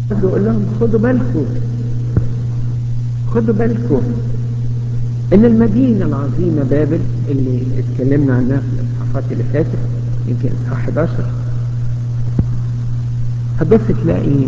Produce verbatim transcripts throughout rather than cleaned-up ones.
يقول لهم خدوا بالكم، خدوا بالكم ان المدينة العظيمة بابل اللي اتكلمنا عنها في الاصحاحات اللي فاتت، يمكن اصحاح احد عشر، هتبص تلاقي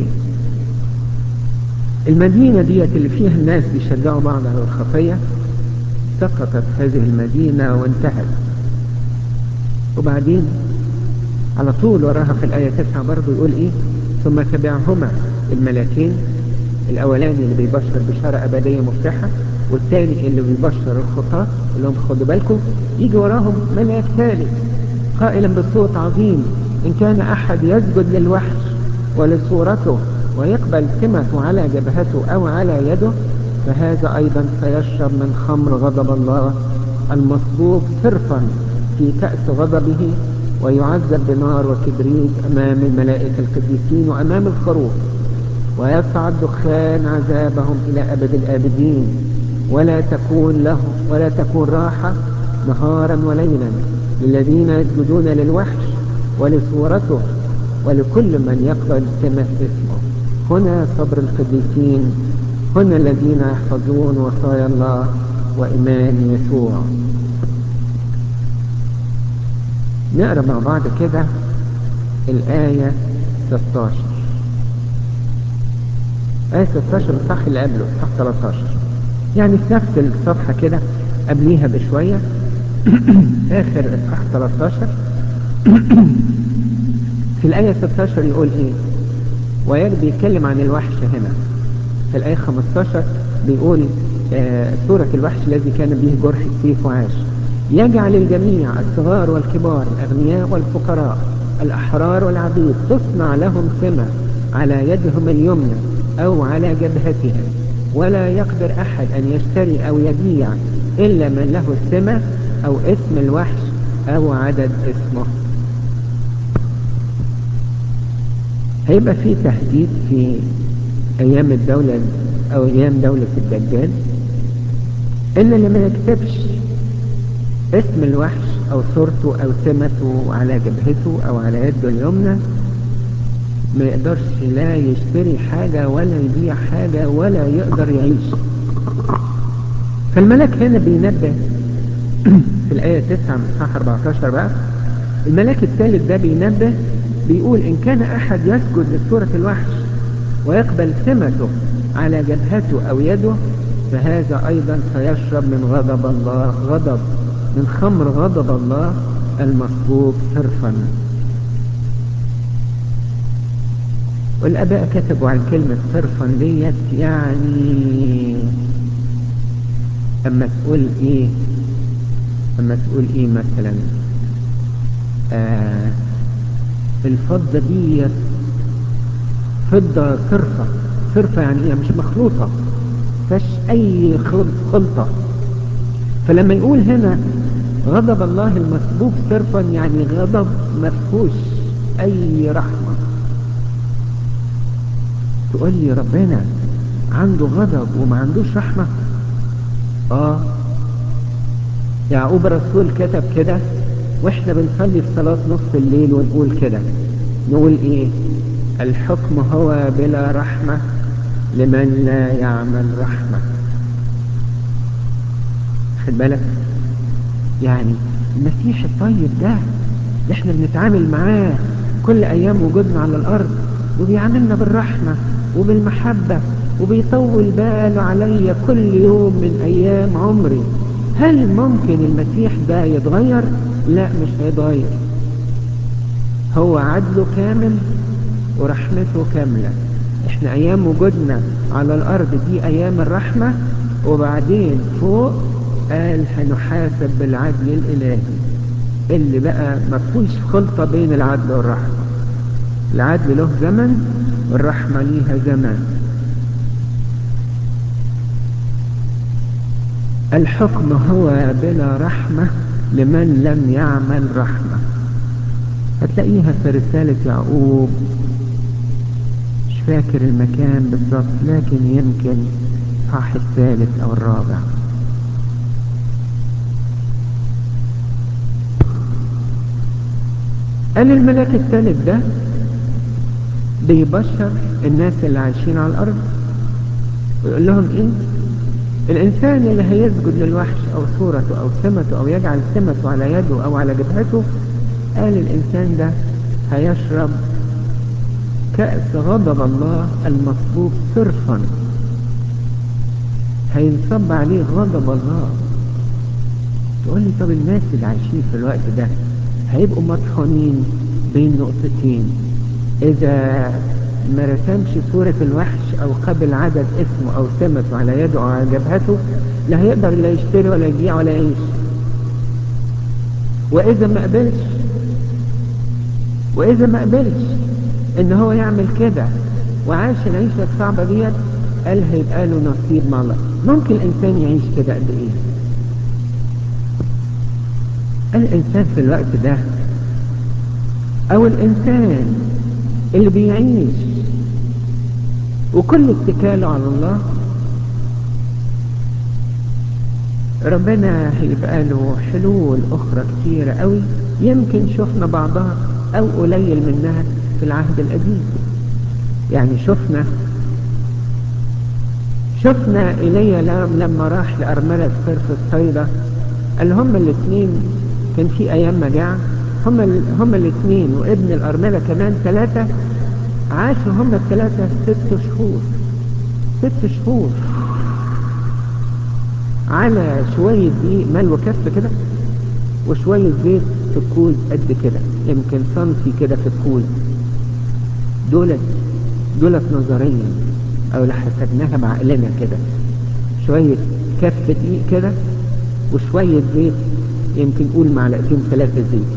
المدينة ديت اللي فيها الناس بيشجعوا بعض على الخطية، سقطت هذه المدينة وانتهت. وبعدين على طول وراها في الآية تسعة برضو يقول ايه: ثم تبعهما الملاكين، الاولاني اللي بيبشر بشارة ابدية مفرحة، والثاني اللي بيبشر الخطاة اللي هم خدوا بالكم، يجي وراهم ملاك ثالث قائلا بصوت عظيم: ان كان احد يسجد للوحش ولصورته ويقبل سمته على جبهته او على يده، فهذا ايضا سيشرب من خمر غضب الله المصبوب صرفا في كأس غضبه، ويعذب بنار وكبريت امام الملائكة القديسين وامام الخروف، ويصعد دخان عذابهم الى ابد الابدين، ولا تكون له ولا تكون راحة نهارا وليلا للذين يسجدون للوحش ولصورته ولكل من يقبل سمة اسمه. هنا صبر القديسين، هنا الذين يحفظون وصايا الله وإيمان يسوع. نقرأ مع بعض كده الآية ستة عشر. آية ستة عشر الصح اللي قبله صح ثلاثة عشر، يعني في نفس الصفحة كده قبليها بشوية آخر الصح ثلاثة عشر. في الآية ستة عشر يقول إيه؟ ويربي يتكلم عن الوحش هنا. في الآية خمسة عشر بيقول آه سورة الوحش الذي كان به جرح السيف وعاش، يجعل الجميع الصغار والكبار الأغنياء والفقراء الأحرار والعبيد تصنع لهم سمة على يدهم اليمنى أو على جبهتهم، ولا يقدر أحد أن يشتري أو يبيع إلا من له السمة أو اسم الوحش أو عدد اسمه. هيبقى في تهديد في أيام الدولة أو أيام دولة الدجال، إن اللي ما يكتبش اسم الوحش أو صورته أو سمته على جبهته أو على يده اليمنى ما يقدرش لا يشتري حاجة ولا يبيع حاجة ولا يقدر يعيش. فالملاك هنا بينبه في الآية تسعة من صح أربعة عشر بقى، الملاك الثالث ده بينبه بيقول: إن كان أحد يسجد لصورة الوحش ويقبل سمته على جبهته أو يده، فهذا أيضا سيشرب من غضب الله، غضب من خمر غضب الله المصبوب صرفا. والآباء كتبوا عن كلمة صرفا ديت، يعني أما تقول إيه أما تقول إيه مثلا آه الفضة ديت فضة صرفة. صرفة يعني إيه؟ مش مخلوطة، فش أي خلطة. فلما يقول هنا غضب الله المسبوب صرفا، يعني غضب مفهوش أي رحمة. تقول لي ربنا عنده غضب وما عندوش رحمة؟ آه، يعقوب الرسول كتب كده، واحنا بنصلي في صلاة نصف الليل ونقول كده، نقول ايه؟ الحكم هو بلا رحمة لمن لا يعمل رحمة. خد بالك، يعني المسيح الطيب ده اللي احنا بنتعامل معاه كل ايام وجودنا على الارض، وبيعاملنا بالرحمة وبالمحبة وبيطول باله عليا كل يوم من ايام عمري، هل ممكن المسيح ده يتغير؟ لا، مش هيتغير. هو عدله كامل ورحمته كاملة. احنا ايام وجودنا على الارض دي ايام الرحمة، وبعدين فوق قال هنحاسب بالعدل الالهي اللي بقى مفهوش خلطة بين العدل والرحمة. العدل له زمن والرحمة ليها زمن. الحكم هو بلا رحمة لمن لم يعمل رحمة. هتلاقيها في رسالة يعقوب، مش فاكر المكان بالضبط لكن يمكن صح الثالث او الرابع. قال الملاك الثالث ده بيبشر الناس اللي عايشين على الأرض ويقول لهم إيه؟ الإنسان اللي هيسجد للوحش أو صورته أو سمته أو يجعل سمته على يده أو على جبهته، قال الإنسان ده هيشرب كأس غضب الله المصبوب صرفا، هينصب عليه غضب الله. تقول لي طب الناس اللي عايشين في الوقت ده هيبقوا مطحونين بين نقطتين، إذا ما رسمش صورة الوحش أو قبل عدد اسمه أو سمته على يده أو على جبهته، لا هيقدر لا يشتري ولا يبيع ولا يعيش. وإذا ما قبلش وإذا ما قبلش إن هو يعمل كده وعاش العيشة الصعبة ديت، قال هيبقى له نصيب مع الله. ممكن الإنسان يعيش كده قد إيه؟ الإنسان في الوقت ده أو الإنسان اللي بيعيش وكل اتكاله على الله، ربنا هيبقى له حلول أخرى كتيرة قوي، يمكن شفنا بعضها أو قليل منها في العهد القديم. يعني شفنا شفنا إلي لما راح لأرملة صرف الصيدة، قال هم الاثنين كان في أيام مجاعة، هم هم الاثنين وابن الأرملة كمان ثلاثة، عاشوا هم الثلاثة ست شهور ست شهور على شوية دقيق ملو كف كده وشوية زيت في الكوز قد كده، يمكن سنتي كده في الكوز. دولت دولت نظريا او اللي حسبناها بعقلنا كده، شوية كف دقيق كده وشوية زيت، يمكن قول معلقتين ثلاثة زيت،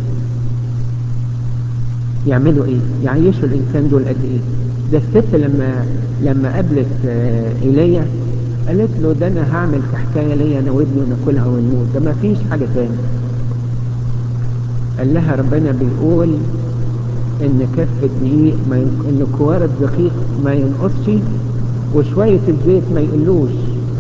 يعملوا ايه؟ يعيشوا الانسان دول قد ايه؟ ده الست لما لما قابلت ايليا قالت له ده انا هعمل حكايه ليا انا وابني وناكلها ونموت، ده ما فيش حاجه تاني. قال لها ربنا بيقول ان كف الدقيق ما ين... ان كوار الدقيق ما ينقصش وشويه الزيت ما يقلوش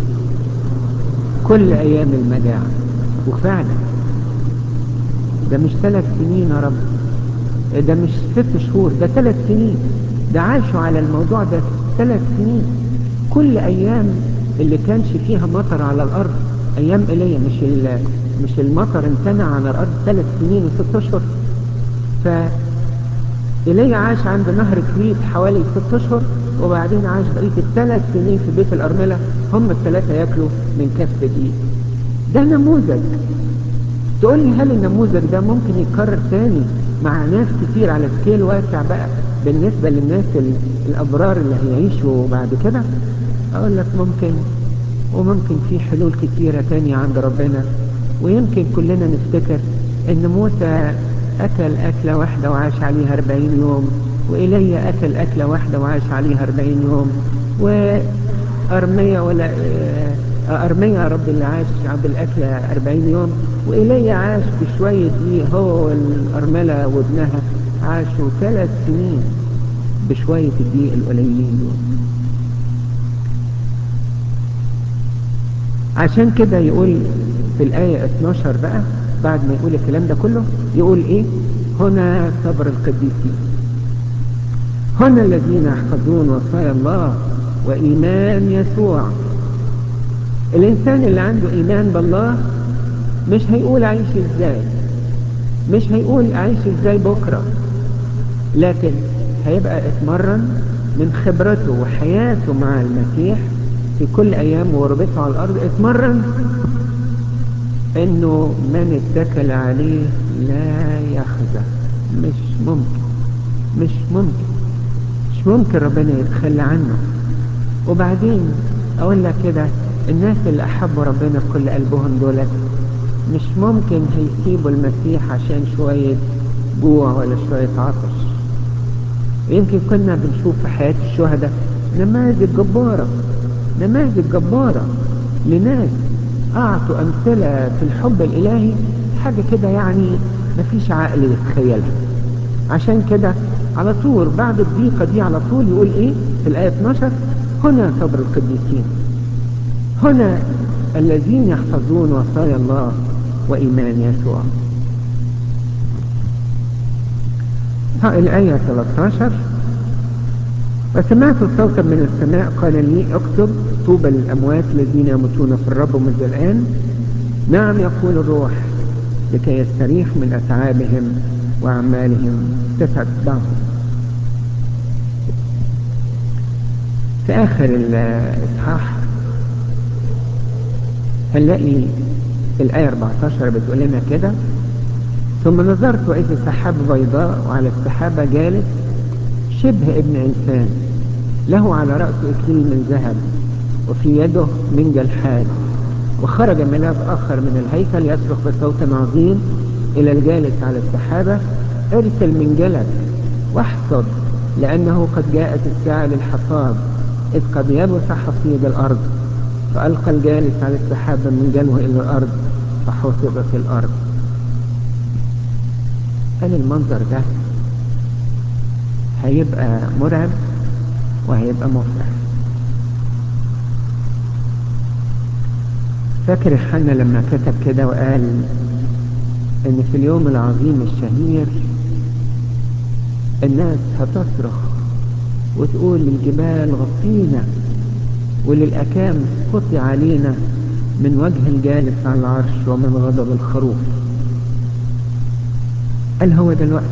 كل ايام المجاعه. وفعلا ده مش ثلاث سنين يا رب، ده مش ست شهور، ده ثلاث سنين، ده عاشوا على الموضوع ده ثلاث سنين. كل ايام اللي كانش فيها مطر على الارض، ايام ايليا مش مش المطر امتنع على الارض ثلاث سنين وست اشهر. ف ايليا عاش عند نهر كريت حوالي ست اشهر، وبعدين عاش بقيه الثلاث سنين في بيت الارمله، هم الثلاثه ياكلوا من كف دقيق. ده نموذج. تقول لي هل النموذج ده ممكن يتكرر تاني مع ناس كتير على سكيل واسع بقى بالنسبة للناس الأبرار اللي هيعيشوا بعد كده؟ أقول لك ممكن، وممكن في حلول كتيرة تانية عند ربنا. ويمكن كلنا نفتكر إن موسى أكل أكلة واحدة وعاش عليها أربعين يوم، وإيليا أكل أكلة واحدة وعاش عليها أربعين يوم، وأرميا ولا أرميا يا رب اللي عاش بالأكلة أربعين يوم، وإيليا عاش بشوية دقيق، هو والأرملة وابنها عاشوا ثلاث سنين بشوية الدقيق القليلين دول. عشان كده يقول في الآية اثناشر بقى بعد ما يقول الكلام ده كله يقول إيه؟ هنا صبر القديسين، هنا الذين يحفظون وصايا الله وإيمان يسوع. الإنسان اللي عنده إيمان بالله مش هيقول أعيش إزاي، مش هيقول أعيش إزاي بكرة، لكن هيبقى اتمرن من خبرته وحياته مع المسيح في كل أيام وغربته على الأرض، اتمرن إنه من اتكل عليه لا يخزى. مش ممكن مش ممكن مش ممكن ربنا يتخلى عنه. وبعدين أقول لك كده، الناس اللي أحبوا ربنا بكل قلبهم دولت مش ممكن هيسيبوا المسيح عشان شوية جوع ولا شوية عطش. يمكن كنا بنشوف في حياة الشهداء نماذج جبارة نماذج جبارة لناس أعطوا أمثلة في الحب الإلهي، حاجة كده يعني مفيش عقل يتخيلها. عشان كده على طول بعد الضيقة دي على طول يقول إيه في الآية اثناشر؟ هنا صبر القديسين، هنا الذين يحفظون وصايا الله وإيمان يسوع. الآية ثلاثة عشر وسمعت صوتا من السماء قال لي اكتب طوبى للأموات الذين يموتون في الرب منذ الآن، نعم يقول الروح، لكي يستريح من أتعابهم وأعمالهم تتبعهم. في آخر الإصحاح هنلاقي الآية أربعة عشر بتقول لنا كده: ثم نظرت وإذا سحابة بيضاء وعلى السحابة جالس شبه ابن إنسان، له على رأسه إكليل من ذهب وفي يده منجل حاد، وخرج ملاك آخر من الهيكل يصرخ بصوت عظيم إلى الجالس على السحابة: ارسل منجلك واحصد، لأنه قد جاءت الساعة للحصاد، إذ قد يبس حصيد الأرض. فألقى الجالس على السحابة منجله إلى الأرض فحصدت الأرض. قال المنظر ده هيبقى مرعب وهيبقى مفرح. فاكر حنا لما كتب كده وقال ان في اليوم العظيم الشهير الناس هتصرخ وتقول للجبال غطينا وللأكام اسقطي علينا من وجه الجالس على العرش ومن غضب الخروف. قال هو ده الوقت،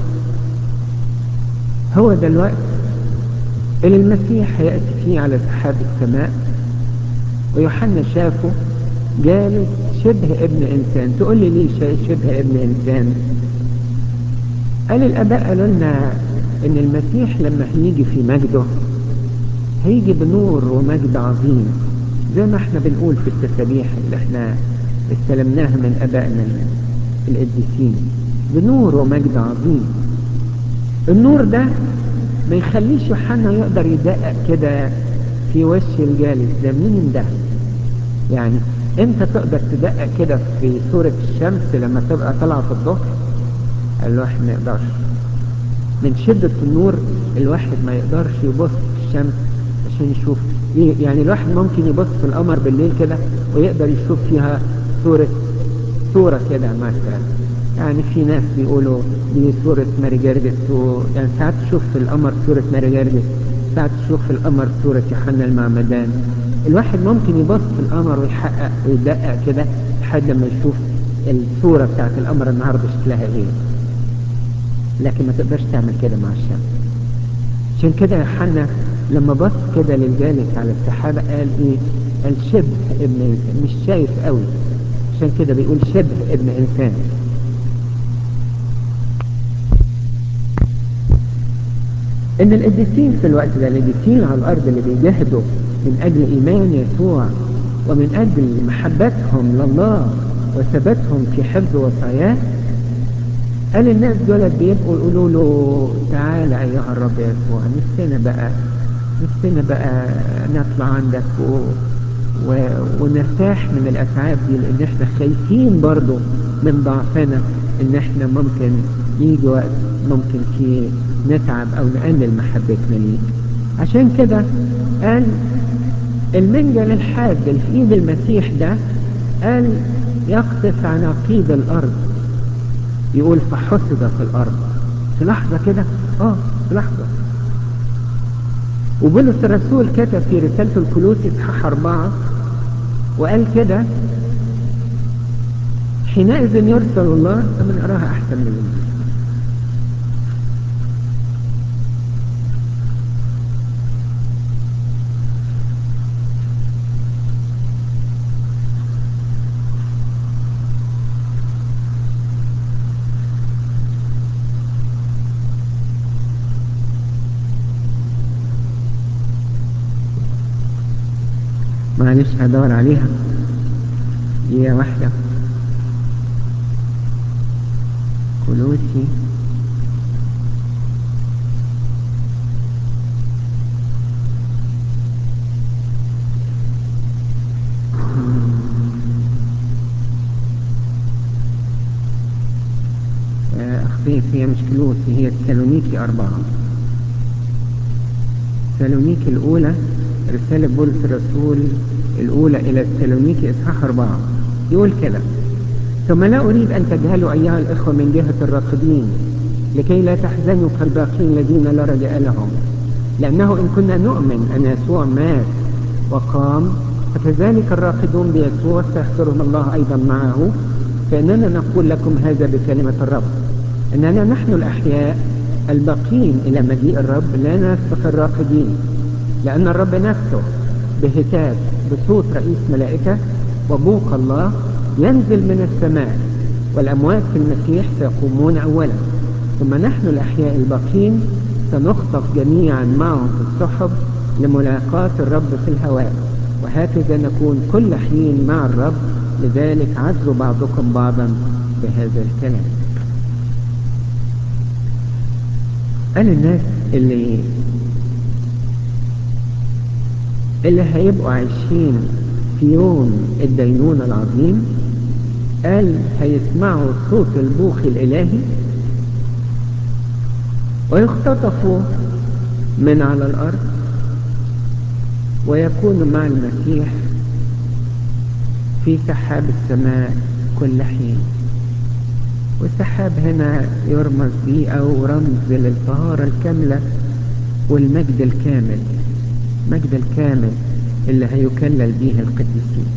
هو ده الوقت اللي المسيح هيأتي فيه على سحاب السماء، ويوحنا شافه جالس شبه ابن إنسان. تقول لي ليه شبه ابن إنسان؟ قال الآباء قالوا لنا إن المسيح لما هيجي في مجده هيجي بنور ومجد عظيم، زي ما احنا بنقول في التسابيح اللي احنا استلمناها من آبائنا القديسين، بنور ومجد عظيم. النور ده ما يخليش يوحنا يقدر يدقق كده في وش الجالس ده مين ده. يعني انت تقدر تدقق كده في صورة الشمس لما تبقى طالعة في الظهر؟ قال له احنا ما يقدرش، من شدة النور الواحد ما يقدرش يبص في الشمس عشان يشوف. يعني الواحد ممكن يبص في القمر بالليل كده ويقدر يشوف فيها صورة صورة كده مثلا. يعني في ناس بيقولوا دي صورة ماري جرجس، يعني ساعات تشوف في القمر صورة ماري جرجس، ساعات تشوف في القمر صورة يوحنا المعمدان. الواحد ممكن يبص في القمر ويحقق ويدقق كده لحد لما يشوف الصورة بتاعت القمر النهاردة شكلها ايه، لكن ما تقدرش تعمل كده مع الشمس. عشان كده يوحنا لما بص كده للجالس على السحابة قال ايه؟ قال شبه ابن انسان، مش شايف قوي، عشان كده بيقول شبه ابن انسان. ان القديسين في الوقت ده، القديسين على الارض اللي بيجاهدوا من اجل ايمان يسوع ومن اجل محبتهم لله وثباتهم في حفظ وصاياه، قال الناس دول بيبقوا يقولوا له تعالى ايها الرب يسوع، نفسنا بقى نفسنا بقى نطلع عندك و... و... ونرتاح من الاتعاب دي، لان احنا خايفين برضو من ضعفنا، ان احنا ممكن يجي وقت ممكن فيه نتعب او نقلل محبتنا ليك. عشان كده قال المنجل الحاد اللي في ايد المسيح ده قال يقطف عناقيد الارض، يقول فحصد في الارض في لحظة كده، اه في لحظة. وبولس الرسول كتب في رسالة الكولوسي اصحاح أربعة وقال كده حينئذ يرسل الله، من أراها أحسن من الإنجيل. معلش هدور عليها دقيقة واحدة. كولوسي أخطيت، هي مش كولوسي، هي تسالونيكي أربعة. تسالونيكي الأولى، رسالة بولس الرسول الأولى إلى تسالونيكي إصحاح أربعة، يقول كده: ثم لا أريد أن تجهلوا أيها الإخوة من جهة الراقدين لكي لا تحزنوا كالباقين الذين لا رجاء لهم، لأنه إن كنا نؤمن أن يسوع مات وقام فكذلك الراقدون بيسوع سيحشرهم الله أيضا معه. فإننا نقول لكم هذا بكلمة الرب، إننا نحن الأحياء الباقين إلى مجيء الرب لا نسبق الراقدين، لأن الرب نفسه بهتاف بصوت رئيس ملائكة وبوق الله ينزل من السماء، والأموات في المسيح سيقومون أولا، ثم نحن الأحياء الباقين سنخطف جميعا معهم في السحب لملاقاة الرب في الهواء، وهكذا نكون كل حين مع الرب. لذلك عزوا بعضكم بعضا بهذا الكلام. قال الناس اللي اللي هيبقوا عايشين في يوم الدينونة العظيم، قال هيسمعوا صوت البوق الإلهي ويختطفوا من على الأرض ويكونوا مع المسيح في سحاب السماء كل حين. والسحاب هنا يرمز به أو رمز للطهارة الكاملة والمجد الكامل، مجد الكامل اللي هيكلل به القديسين.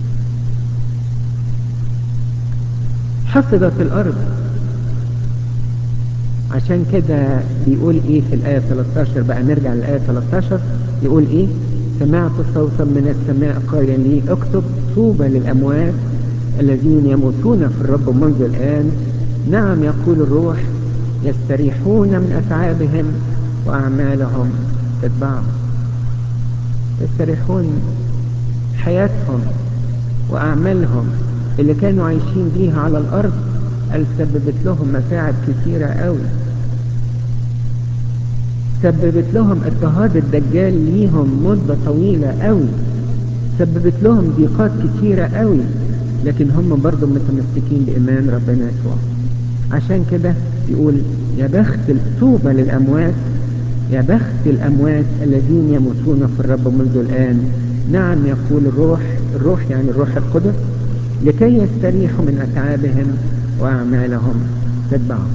حفظت الأرض، عشان كده بيقول ايه في الآية ثلاثة عشر بقى، نرجع للآية ثلاثة عشر، يقول ايه؟ سمعت صوتا من السماء قائلا لي اكتب طوبى للأموات الذين يموتون في الرب منذ الآن، نعم يقول الروح، يستريحون من أتعابهم وأعمالهم تتبعهم. يستريحون حياتهم وأعمالهم اللي كانوا عايشين بيها على الأرض قال سببت لهم متاعب كثيرة قوي، سببت لهم اضطهاد الدجال ليهم مدة طويلة قوي، سببت لهم ضيقات كثيرة قوي، لكن هم برضو متمسكين بإيمان ربنا يسوع. عشان كده يقول يا بخت طوبى للأموات، يا بخت الأموات الذين يموتون في الرب منذ الآن، نعم يقول الروح، الروح يعني الروح القدس، لكي يستريحوا من أتعابهم وأعمالهم تتبعهم.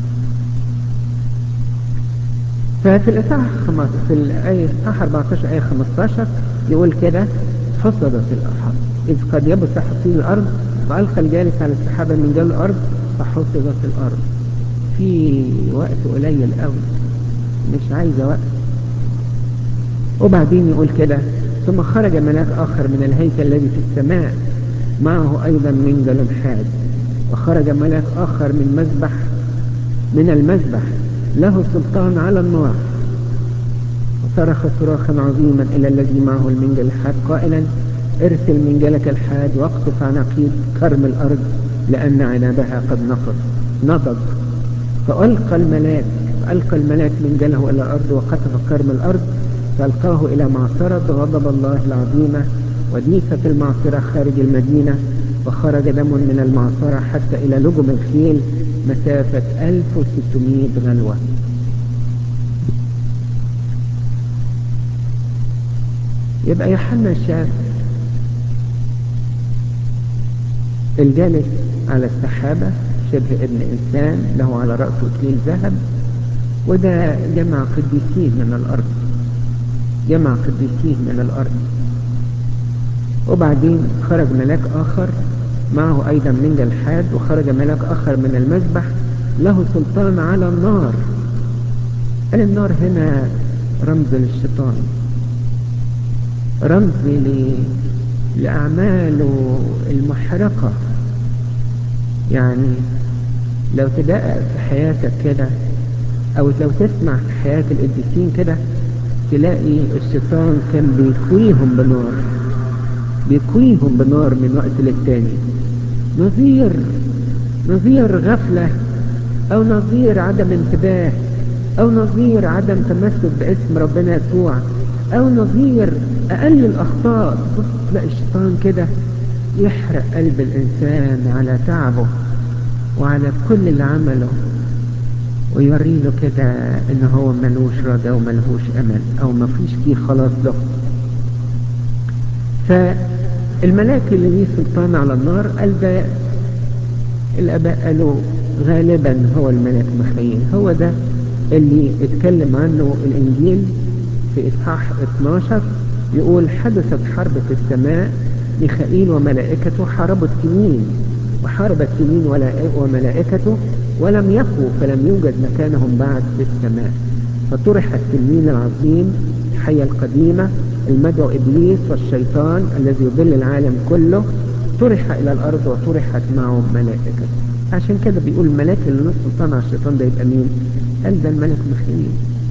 ففي الإصحاح في الآية أربعة عشر آية خمسة عشر يقول كده حصدت الأرض إذ قد يبس حصيد الأرض فألقى الجالس على السحابة من جل الأرض فحصدت الأرض. في وقت قليل قوي، مش عايزة وقت. وبعدين يقول كده ثم خرج ملاك آخر من الهيكل الذي في السماء معه أيضا منجل حاد، وخرج ملاك آخر من مذبح من المذبح له سلطان على النار، وصرخ صراخا عظيما إلى الذي معه المنجل الحاد قائلا ارسل منجلك الحاد واقطف عناقيد كرم الأرض لأن عنابها قد نقض نضج. فألقى الملاك فألقى الملاك منجله إلى الأرض وقطف كرم الأرض، فألقاه إلى معصرة غضب الله العظيمة، وديسة المعصرة خارج المدينة، وخرج دم من المعصرة حتى إلى لجم الخيل مسافة ألف وستمائة غلوة. يبقى يوحنا شاف الجالس على السحابة شبه ابن إنسان له على رأسه كليل ذهب، وده جمع قديسين من الأرض، جمع قديسين من الأرض. وبعدين خرج ملاك آخر معه أيضا منجل حاد، وخرج ملاك آخر من المذبح له سلطان على النار. قال النار هنا رمز للشيطان، رمز لأعماله المحرقة. يعني لو تدقق في حياتك كده أو لو تسمع في حياة القديسين كده تلاقي الشيطان كان بيكويهم بنار، بيكويهم بنار من وقت للتاني، نظير نظير غفلة أو نظير عدم انتباه أو نظير عدم تمسك باسم ربنا يسوع أو نظير أقل الأخطاء. بص تلاقي الشيطان كده يحرق قلب الإنسان على تعبه وعلى كل اللي عمله، ويوريله كده إن هو ملوش رجا وملهوش أمل أو مفيش فيه خلاص له. فالملاك اللي ليه سلطان على النار قال ده الآباء قالوا غالبا هو الملاك ميخائيل، هو ده اللي اتكلم عنه الإنجيل في إصحاح اتناشر يقول حدثت حرب في السماء، ميخائيل وملائكته حاربوا التنين، وحارب التنين وملائكته ولم يقوا، فلم يوجد مكانهم بعد في السماء. فطرح التنين العظيم الحية القديمة المدعو إبليس والشيطان الذي يضل العالم كله، طرح إلى الأرض وطرحت معه ملائكته. عشان كده بيقول الملاك اللي له سلطان على الشيطان ده يبقى مين؟ قال ده الملك ميخائيل.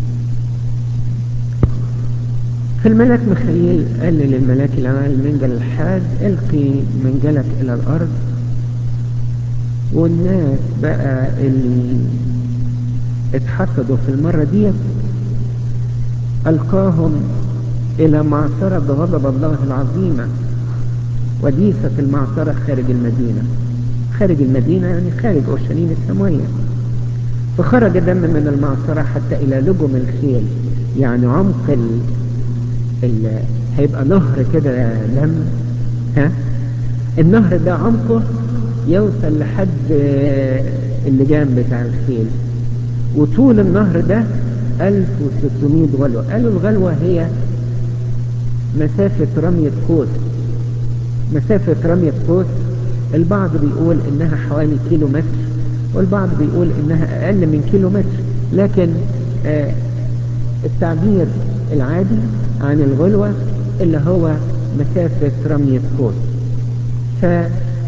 في الملك ميخائيل قال للملاك الأعلى المنجل الحاد القي منجلك إلى الأرض، والناس بقى اللي اتحصدوا في المرة دي ألقاهم إلى معصرة غضب الله العظيمة، وديسة المعصرة خارج المدينة. خارج المدينة يعني خارج أورشليم السماوية. فخرج دم من المعصرة حتى إلى لجم الخيل، يعني عمق ال... ال... هيبقى نهر كده دم، ها النهر ده عمقه يوصل لحد اللجام بتاع الخيل، وطول النهر ده ألف وستمائة غلوة. قالوا الغلوة هي مسافة رمية قوس. مسافة رمية قوس البعض بيقول انها حوالي كيلو متر، والبعض بيقول انها اقل من كيلو متر، لكن آه التعبير العادي عن الغلوة اللي هو مسافة رمية قوس. فده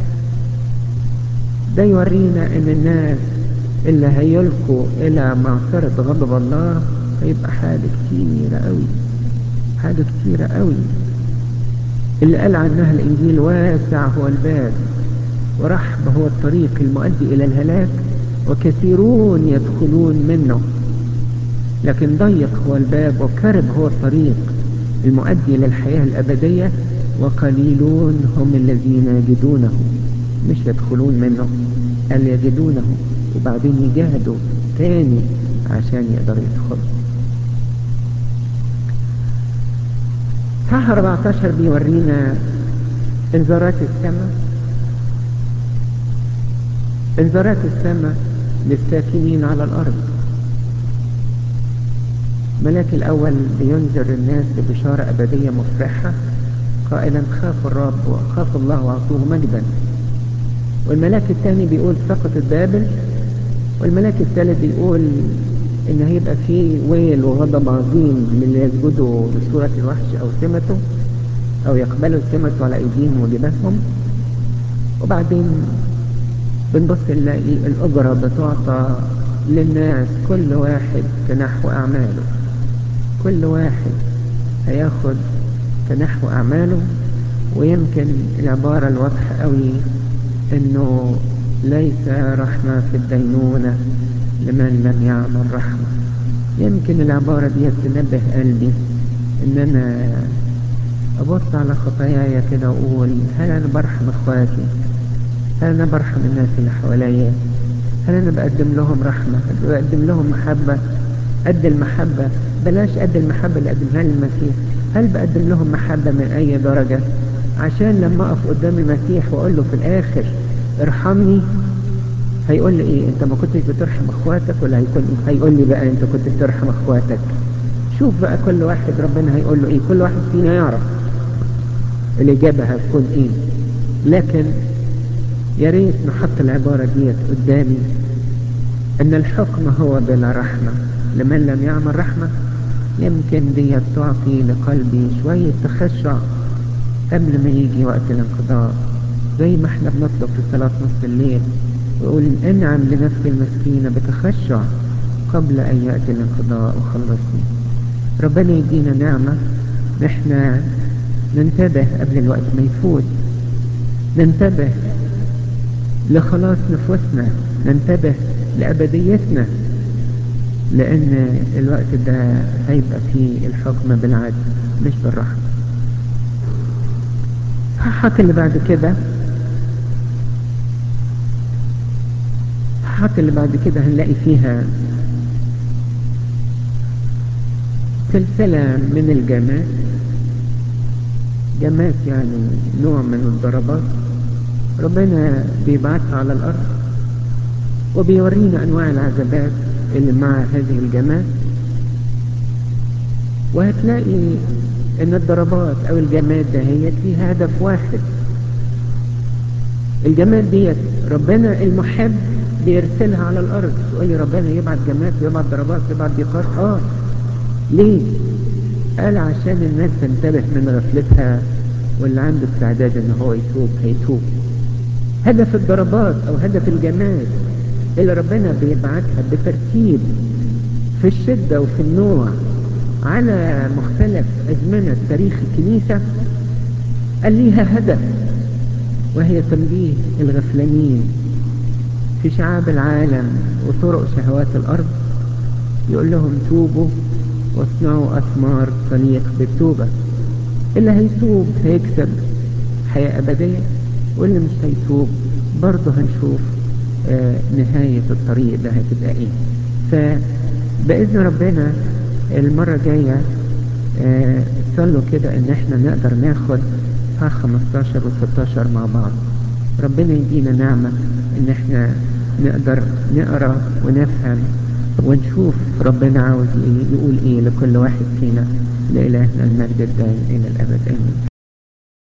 يورينا ان الناس اللي هيلقوا الى معصرة غضب الله هيبقى حاجة كتيرة قوي، حاجة كتيرة قوي. اللي قال عنها الانجيل واسع هو الباب ورحب هو الطريق المؤدي الى الهلاك وكثيرون يدخلون منه، لكن ضيق هو الباب وكرب هو الطريق المؤدي الى الحياة الابدية وقليلون هم الذين يجدونه. مش يدخلون منه، قال يجدونه، وبعدين يجاهدوا تاني عشان يقدروا يدخلوا. صح أربعتاشر بيورينا انذارات السماء، انذارات السماء للساكنين على الأرض. ملاك الأول بينذر الناس ببشارة أبدية مفرحة قائلا خافوا الرب وخافوا الله وأعطوه مجدا. والملاك الثاني بيقول سقطت بابل. والملاك الثالث بيقول ان هيبقى فيه ويل وغضب عظيم للي يسجدوا لصورة الوحش او سمته او يقبلوا سمته على ايديهم وجبهتهم. وبعدين بنبص نلاقي الاجرة بتعطى للناس كل واحد كنحو اعماله. كل واحد هياخد كنحو اعماله. ويمكن العبارة الواضحة قوي انه ليس رحمة في الدينونة لمن لم يعمل رحمة. يمكن العبارة دي تنبه قلبي ان انا ابص على خطاياي كده واقول هل انا برحم اخواتي؟ هل انا برحم الناس اللي حواليا؟ هل انا بقدم لهم رحمة؟ بقدم لهم محبة قد المحبة؟ بلاش قد المحبة اللي قدمها لي المسيح. هل بقدم لهم محبة من اي درجة عشان لما اقف قدام المسيح واقول له في الاخر ارحمني هيقول لي ايه؟ انت ما كنتش بترحم اخواتك؟ ولا هيكون هيقول لي بقى انت كنت بترحم اخواتك؟ شوف بقى كل واحد ربنا هيقول له ايه. كل واحد فينا يعرف الاجابة هتكون ايه. لكن يا ريت نحط العبارة ديت قدامي ان الحكم هو بلا رحمة لمن لم يعمل رحمة. يمكن ديت تعطي لقلبي شوية تخشع قبل ما يجي وقت الانقضاء، زي ما احنا بنطلب في صلاة نصف الليل ويقول انعم لنفسي المسكينة بتخشع قبل ان يأتي الانقضاء وخلصني. ربنا يدينا نعمة نحن ننتبه قبل الوقت ما يفوت، ننتبه لخلاص نفوسنا، ننتبه لأبديتنا، لأن الوقت ده هيبقى فيه الحكم بالعدل مش بالرحمة. الصحات اللي بعد كده الصحات اللي بعد كده هنلاقي فيها سلسلة من الجمات. جمات يعني نوع من الضربات ربنا بيبعثها على الأرض، وبيورينا أنواع العذابات اللي مع هذه الجمات. وهتلاقي ان الضربات او الجماد ده هي فيها هدف واحد. الجماد ديت ربنا المحب بيرسلها على الارض. تقول لي ربنا يبعت جماد ويبعت ضربات ويبعت ضيقات؟ اه ليه؟ قال عشان الناس تنتبه من غفلتها، واللي عنده استعداد ان هو يتوب هيتوب. هدف الضربات او هدف الجماد اللي ربنا بيبعتها بترتيب في الشدة وفي النوع على مختلف ازمنة تاريخ الكنيسة، قال ليها هدف، وهي تنبيه الغفلانين في شعاب العالم وطرق شهوات الارض. يقول لهم توبوا واصنعوا اثمار تليق بالتوبة. اللي هيتوب هيكسب حياة ابدية، واللي مش هيتوب برضه هنشوف آه نهاية الطريق ده هتبقى ايه. فبإذن ربنا المرة الجاية آه صلوا كده ان احنا نقدر ناخد ها خمستاشر و ستاشر مع بعض. ربنا يدينا نعمة ان احنا نقدر نقرأ ونفهم ونشوف ربنا عاوز ايه، يقول ايه لكل واحد فينا. لإلهنا المجد الدائم الى الابد امين.